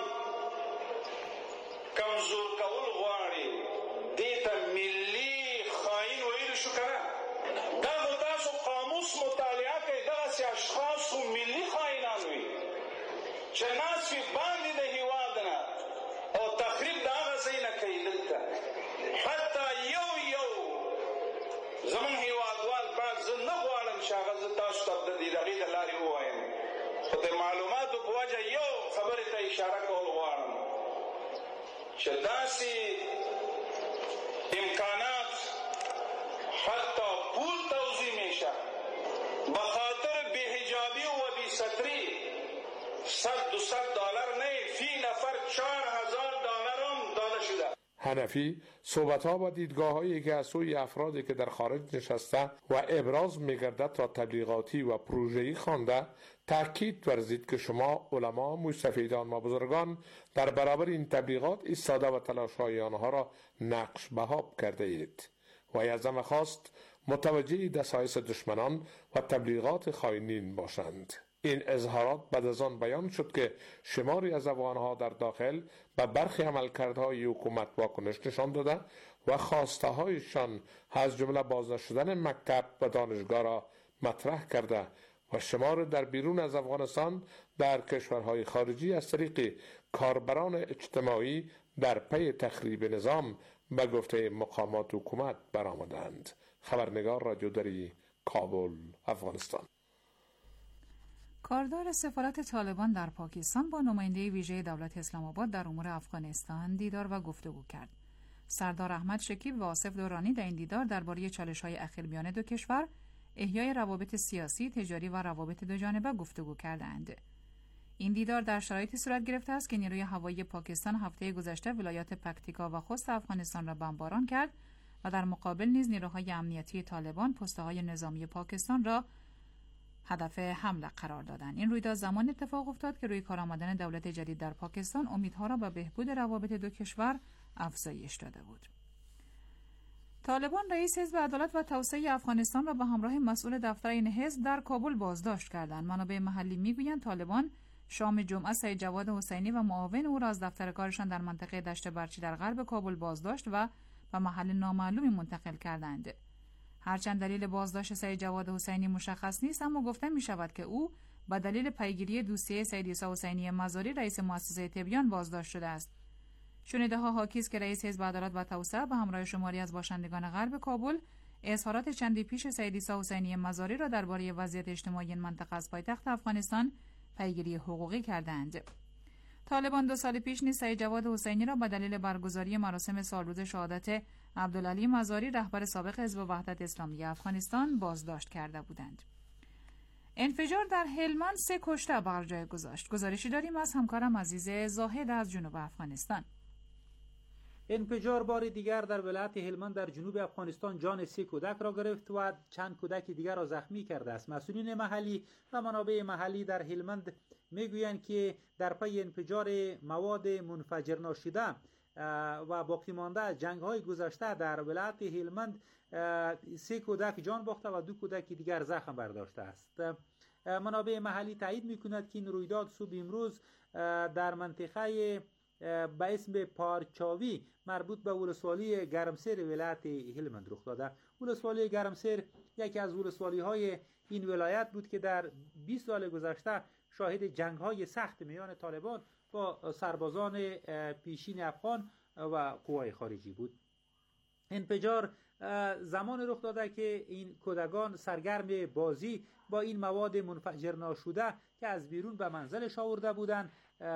کمزور کول غواړي دیتا ملی خائن ویل شو کنه دا تاسو قاموس مطالعه کوي دغه اشخاص ملی خائنان وي چې ناس وي باندې د هیواد نه او تخریب د هغه ځای نه کوي دلته حتی یو یو زمون هیوادوال بعد زه نه غواړم چې هغه زه تاسو ته د دې دغې د لارې ووایم خو د معلوماتو په وجه یو خبرې ته اشاره کول غواړم چې داسې امکانات حتی پول توزیع میشه به خاطر بی‌حجابی و بی‌ستری صد دو صد دلار نه فی نفر چهار هزار دلار هم داده شده.
حنفی صحبت‌ها و دیدگاه‌هایی که از سوی افرادی که در خارج نشسته و ابراز می‌گردد را تبلیغاتی و پروژه‌ای خوانده تأکید ورزید که شما علما، مستفیدان و بزرگان در برابر این تبلیغات ایستاده و تلاش‌های آنها را نقش بهاب کرده اید و از همه خواست متوجه دسایس دشمنان و تبلیغات خائنین باشند. این اظهارات بعد از آن بیان شد که شماری از افغانها در داخل به برخی عملکردهای حکومت واکنش نشان داده و خواسته هایشان از جمله بازنشدن مکتب و دانشگاه را مطرح کرده و شمار در بیرون از افغانستان در کشورهای خارجی از طریق کاربران اجتماعی در پی تخریب نظام به گفته مقامات حکومت برآمدند. خبرنگار رادیو دری، کابل، افغانستان.
کاردار سفارت طالبان در پاکستان با نماینده ویژه دولت اسلام آباد در امور افغانستان دیدار و گفتگو کرد. سردار احمد شکیب و آصف دورانی در این دیدار درباره چالش‌های اخیر میان دو کشور، احیای روابط سیاسی، تجاری و روابط دو جانبه گفتگو کردند. این دیدار در شرایطی صورت گرفته است که نیروی هوایی پاکستان هفته گذشته ولایات پکتیکا و خوست افغانستان را بمباران کرد و در مقابل نیز نیروهای امنیتی طالبان پست‌های نظامی پاکستان را هدف حمله قرار دادند. این رویداد زمان اتفاق افتاد که روی کار آمدن دولت جدید در پاکستان امیدها را به بهبود روابط دو کشور افزایش داده بود. طالبان رئیس حزب عدالت و توسعه افغانستان را به همراه مسئول دفتر این حزب در کابل بازداشت کردند. منابع محلی میگویند طالبان شام جمعه سید جواد حسینی و معاون او را از دفتر کارشان در منطقه دشت برچی در غرب کابل بازداشت و به محل نامعلومی منتقل کردند. هرچند دلیل بازداشت سید جواد حسینی مشخص نیست، اما گفته می شود که او به دلیل پیگیری دوسیه سید عیسی حسینی مزاری رئیس مؤسسه تبیان بازداشت شده است. شنیده ها حاکی است که رئیس حزب عدالت و توسعه به همراه شماری از باشندگان غرب کابل اظهارات چندی پیش سید عیسی حسینی مزاری را درباره وضعیت اجتماعی این منطقه از پایتخت افغانستان پیگیری حقوقی کردند. طالبان دو سال پیش نیز سید جواد حسینی را به دلیل برگزاری مراسم سالروز شهادت عبدالعلی مزاری رهبر سابق حزب وحدت اسلامی افغانستان بازداشت کرده بودند. انفجار در هلمند سه کشته بر جای گذاشت. گزارشی داریم از همکارم عزیز زاهد از جنوب افغانستان.
انفجار بار دیگر در ولایت هلمند در جنوب افغانستان جان سه کودک را گرفت و چند کودک دیگر را زخمی کرده است. مسئولین محلی و منابع محلی در هلمند میگویند که در پی انفجار مواد منفجر ناشده و باقی مانده از جنگ‌های گذشته در ولایت هلمند سه کودک جان باخته و دو کودک دیگر زخم برداشته است. منابع محلی تایید می‌کند که این رویداد صبح امروز در منطقه به اسم پارچاوی مربوط به ولسوالی گرمسیر ولایت هلمند رخ داده. ولسوالی گرمسیر یکی از ولسوالی‌های این ولایت بود که در بیست سال گذشته شاهد جنگ‌های سخت میان طالبان با سربازان پیشین افغان و قوای خارجی بود. انفجار زمان رخ داده که این کودکان سرگرم بازی با این مواد منفجر ناشده که از بیرون به منزلش آورده بودند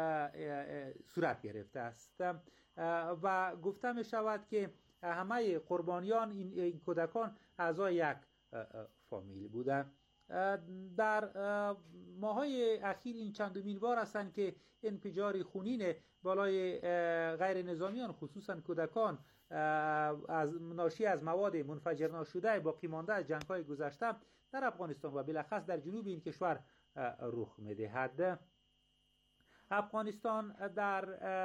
صورت گرفته است و گفته می شود که همه قربانیان این کودکان اعضای یک فامیل بودند. در ماهای اخیر این چندمین بار هستند که انفجار خونین بالای غیر نظامیان خصوصا کودکان از ناشی از مواد منفجر ناشده باقی مانده از جنگ‌های گذشته در افغانستان و بالاخص در جنوب این کشور رخ می‌دهد. افغانستان در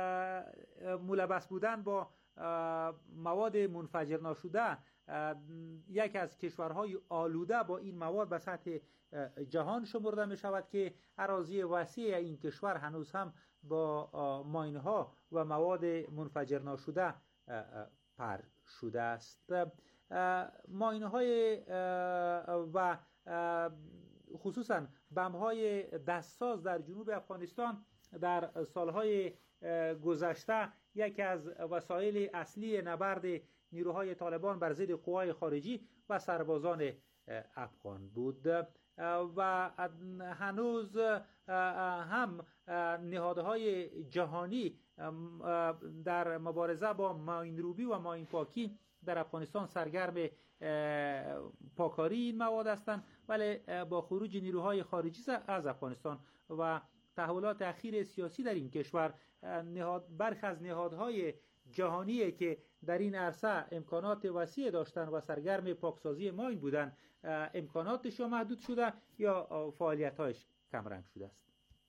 ملبس بودن با مواد منفجر ناشده یک از کشورهای آلوده با این مواد به سطح جهان شمرده می شود که اراضی وسیع این کشور هنوز هم با ماینها و مواد منفجر ناشده پر شده است. ماینهای و خصوصا بمب‌های دستساز در جنوب افغانستان در سالهای گذشته یکی از وسایل اصلی نبرد نیروهای طالبان بر ضد قوای خارجی و سربازان افغان بود و هنوز هم نهادهای جهانی در مبارزه با ماینروبی و ماین پاکی در افغانستان سرگرم پاکاری این مواد هستند، ولی با خروج نیروهای خارجی از افغانستان و تحولات اخیر سیاسی در این کشور نهاد برخی از نهادهای جهانی که در این عرصه امکانات وسیع داشتند و سرگرم پاکسازی ماین بودند امکاناتش یا محدود شده یا فعالیت‌هایش کمرنگ شده است.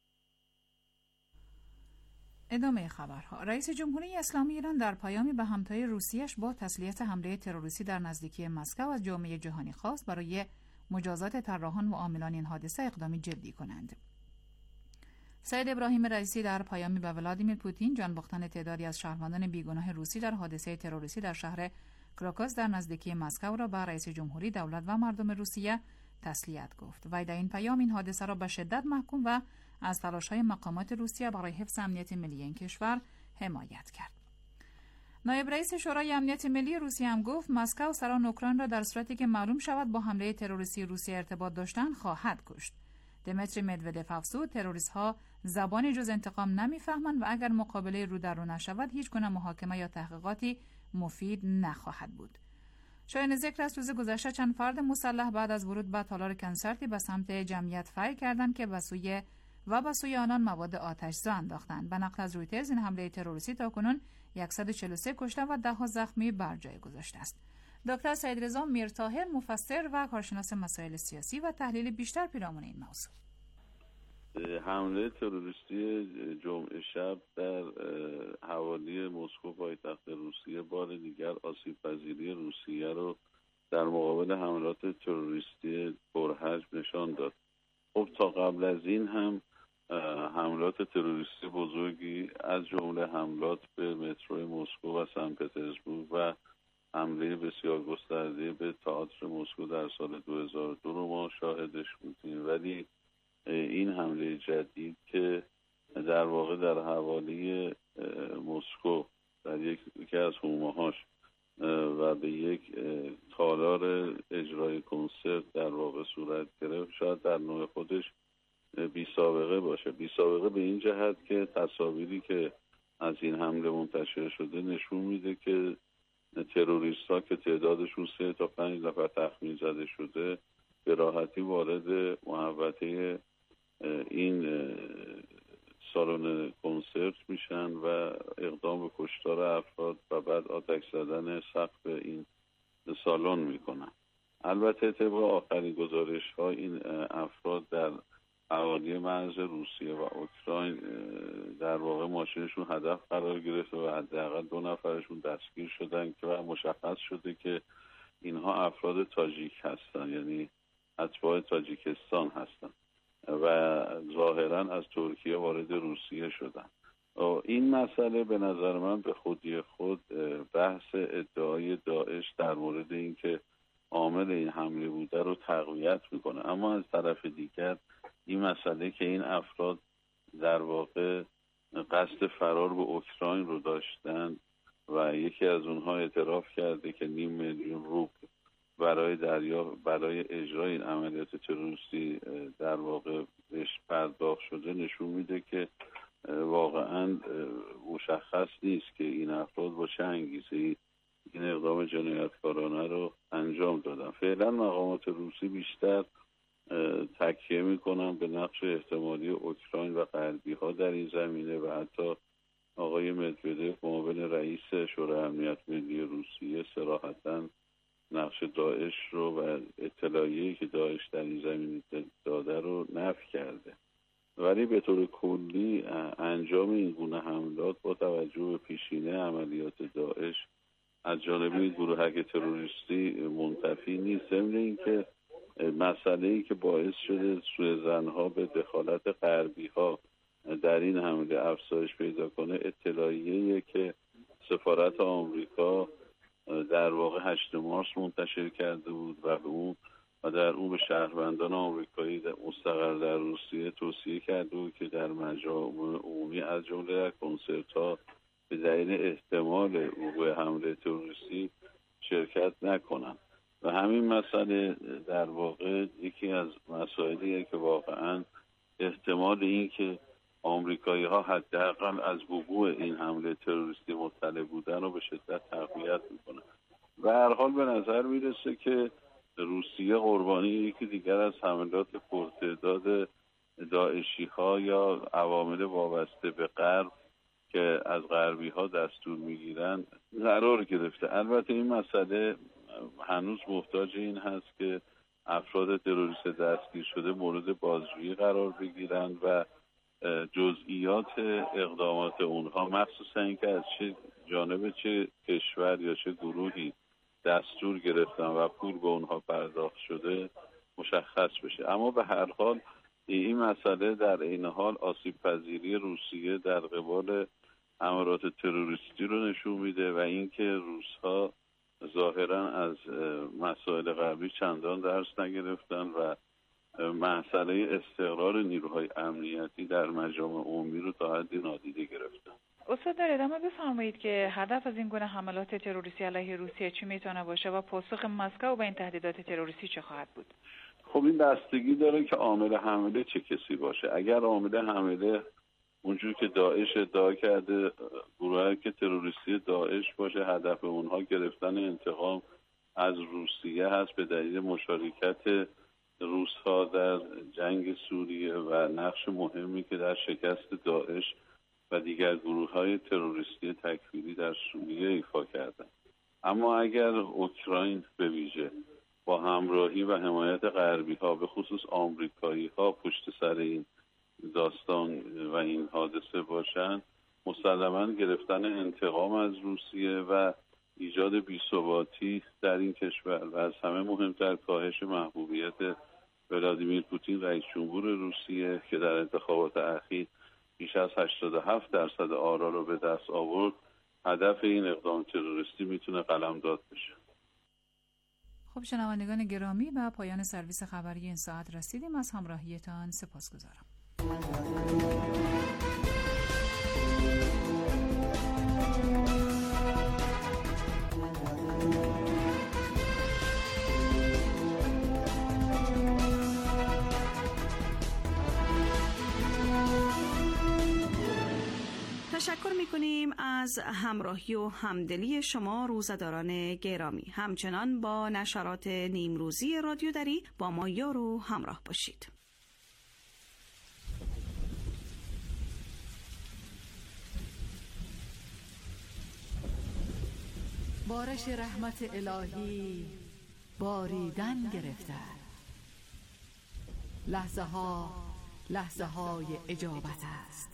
ادامه خبرها. رئیس جمهوری اسلامی ایران در پیامی به همتای روسیه‌اش با تسلیت حمله تروریستی در نزدیکی مسکو از جامعه جهانی خواست برای مجازات طراحان و عاملان این حادثه اقدامی جدی کنند. سید ابراهیم رئیسی در پیامی به ولادیمیر پوتین جان باختن تعدادی از شهروندان بیگناه روسی در حادثه تروریستی در شهر کراکوس در نزدیکی مسکو را به رئیس جمهوری دولت و مردم روسیه تسلیت گفت. وی در این پیام این حادثه را به شدت محکوم و از تلاش‌های مقامات روسیه برای حفظ امنیت ملی این کشور حمایت کرد. نایب رئیس شورای امنیت ملی روسیه هم گفت مسکو سران اوکراین را در صورتی که معلوم شود با حمله تروریستی روسیه ارتباط داشتن خواهد کشت. دمیتری مدودف افزود تروریست‌ها زبانی جز انتقام نمی‌فهمند و اگر مقابله رو در رو نشود هیچ گونه محاکمه یا تحقیقاتی مفید نخواهد بود. شایان ذکر است روز گذشته چند فرد مسلح بعد از ورود به تالار کنسرتی به سمت جمعیت فیر کردند که به سوی و به سوی آنان مواد آتش‌زا انداختند. به نقل از رویترز این حمله تروریستی تاکنون صد و چهل و سه کشته و ده زخمی بر جای گذاشته است. دکتر سعیدرضا میرطاهر، مفسر و کارشناس مسائل سیاسی و تحلیل بیشتر پیرامون این موضوع.
حمله تروریستی جمعه شب در حوالی مسکو پایتخت روسیه بار دیگر آسیب پذیری روسیه رو در مقابل حملات تروریستی پرحجم نشان داد. خب تا قبل از این هم حملات تروریستی بزرگی از جمله حملات به مترو مسکو و سن پترزبورگ و حمله بسیار گسترده به تئاتر مسکو در سال دو هزار و دو رو ما شاهدش بودیم، ولی این حمله جدید که در واقع در حوالی مسکو در یکی از حومه‌هاش و به یک تالار اجرای کنسرت در واقع صورت گرفت، شاید در نوع خودش بی سابقه باشه. بی سابقه به این جهت که تصاویری که از این حمله منتشر شده نشون میده که تروریست ها که تعدادشون سه تا پنج نفر تخمین زده شده به راحتی وارد محوطه این سالن کنسرت میشن و اقدام به کشتار افراد و بعد آتش زدن سقف این سالن میکنن. البته طبق آخرین گزارش ها این افراد در حوالی مرز روسیه و اوکراین در واقع ماشینشون هدف قرار گرفت و حداقل دو نفرشون دستگیر شدن که مشخص شده که اینها افراد تاجیک هستن، یعنی اتباع تاجیکستان هستن و ظاهرا از ترکیه وارد روسیه شدن. این مسئله به نظر من به خودی خود بحث ادعای داعش در مورد اینکه عامل این حمله بوده رو تقویت میکنه. اما از طرف دیگر این مسئله که این افراد در واقع قصد فرار به اوکراین رو داشتن و یکی از اونها اعتراف کرده که نیم میلیون روبل برای دریا برای اجرای این عملیات تروریستی در واقع بهش پرداخت شده، نشون میده که واقعا مشخص نیست که این افراد با چه انگیزه‌ای این اقدام جنایتکارانه رو انجام دادن. فعلا مقامات روسی بیشتر تکیه میکنن به نقش احتمالی اوکراین و غربی ها در این زمینه و حتی آقای مدودوف معاون رئیس شورای امنیت ملی روسیه صراحتاً نقش داعش رو و اطلاعیه‌ای که داعش در این زمینه داده رو نفی کرده. ولی به طور کلی انجام این گونه حملات با توجه به پیشینه عملیات داعش از جانب این گروهک تروریستی منتفی نیست. ضمن اینکه مسئله‌ای که باعث شده سوءظن‌ها به دخالت غربی‌ها در این حمله افزایش پیدا کنه اطلاعیه‌ای که سفارت آمریکا در واقع هشتم مارس منتشر کرده بود و به اون و در اون به شهروندان آمریکایی مستقر در روسیه توصیه کرده بود که در مجامع عمومی از جمله در کنسرت‌ها به دلیل احتمال وقوع حمله تروریستی شرکت نکنند. و همین مسئله در واقع یکی از مسائلیه که واقعا احتمال این که آمریکایی ها حداقل از وقوع این حمله تروریستی مطلع بودن رو به شدت تقویت میکنه. و هر حال به نظر میرسه که روسیه قربانی یکی دیگر از حملات پرتعداد داعشی ها یا عوامل وابسته به غرب که از غربی ها دستور میگیرن قرار گرفته. البته این مسئله هنوز محتاج این هست که افراد تروریست دستگیر شده مورد بازجویی قرار بگیرن و جزئیات اقدامات اونها مخصوصا اینکه از چه جانب چه کشور یا چه گروهی دستور گرفتن و پول به اونها پرداخت شده مشخص بشه. اما به هر حال این مسئله در این حال آسیب پذیری روسیه در قبال حملات تروریستی رو نشون میده و اینکه روس‌ها ظاهرا از مسائل غربی چندان درس نگرفتن و مسئله استقرار نیروهای امنیتی در مجامع عمومی رو تا حدی نادیده گرفتن.
استاد در ادامه بفرمایید که هدف از این گونه حملات تروریستی علیه روسیه چی میتونه باشه و پاسخ مسکو به این تهدیدات تروریستی چه خواهد بود؟
خب این بستگی داره که عامل حمله چه کسی باشه. اگر عامل حمله اونجور که داعش ادعا کرده گروهی که تروریستی داعش باشه، هدف اونها گرفتن انتقام از روسیه هست به دلیل مشارکت روس‌ها در جنگ سوریه و نقش مهمی که در شکست داعش و دیگر گروه‌های تروریستی تکفیری در سوریه ایفا کردند. اما اگر اوکراین به ویژه با همراهی و حمایت غربی‌ها به خصوص آمریکایی‌ها پشت سر این داستان و این حادثه باشند، مسلماً گرفتن انتقام از روسیه و ایجاد بی‌ثباتی در این کشور و از همه مهمتر کاهش محبوبیت ولادیمیر پوتین رئیس جمهور روسیه که در انتخابات اخیر بیش از هشتاد و هفت درصد آرا رو به دست آورد، هدف این اقدام تروریستی میتونه قلمداد بشه.
خب شنوندگان گرامی، به پایان سرویس خبری این ساعت رسیدیم. از همراهیتان سپاسگزارم.
تشکر می‌کنیم از همراهی و همدلی شما روزداران گرامی. همچنان با نشرات نیمروزی رادیو دری با ما یار و همراه باشید.
بارش رحمت الهی باریدن گرفته، لحظه ها لحظه های اجابت است.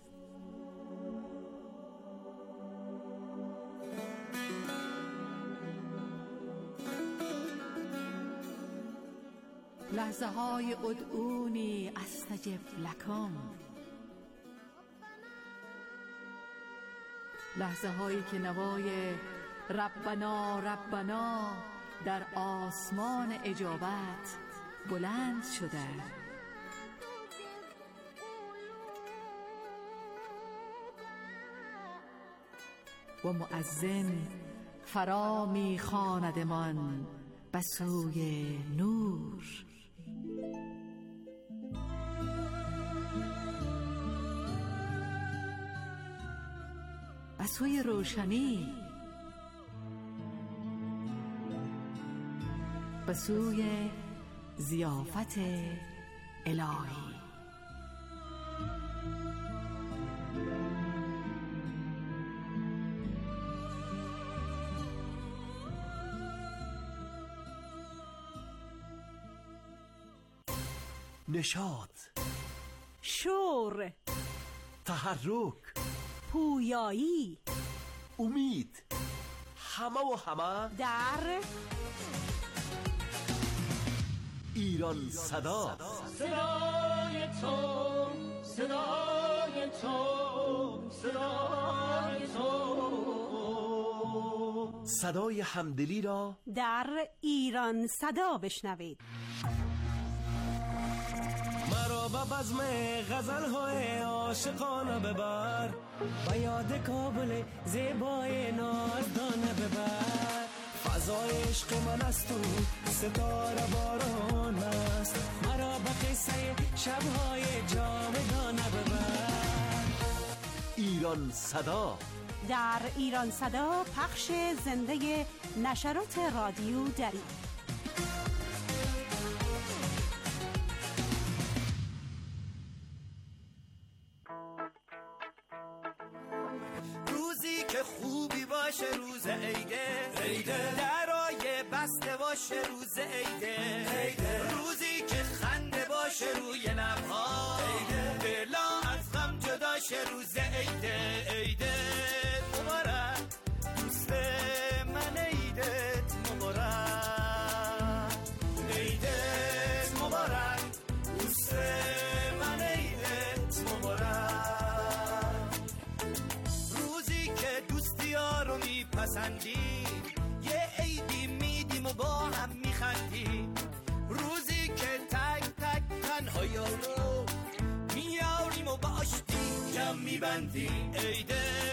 لحظه های ادعونی استجب لکم، لحظه هایی که نوای ربنا ربنا در آسمان اجابت بلند شده. و مؤذن فرا می خواندمان به سوی نور. به سوی روشنی، به سوی ضیافت الهی.
نشاط،
شور،
تحرک،
پویایی،
امید، همه و همه
در
ایران صدا.
صدای تو، صدای تو، صدای تو،
صدای همدلی را
در ایران صدا بشنوید.
مرا به بزم غزل‌های عاشقانه ببر، به یاد کابل زیبای نازدانه ببر. فضای عشق من است و ستاره باران است، مرا به قصه شب‌های جاودانه ببر.
ایران صدا،
در ایران صدا پخش زنده نشرات رادیو دری.
روزی که خوبی باشه روز عیده، عیده. درای بسته باشه روز عیده، عیده. روزی که خنده باشه روی لبها، دلا از غم جدا شه روز عیده، عیده مبارک دوست من، عیدت مبارک، عیدت مبارک دوست من، عیدت مبارک. روزی که دوستیارو میپسندی، یه عیدی میدیم و با هم میخندیم. روزی که تک تک تنها یارو میاریم و با آشتی جمع میبندیم، عیده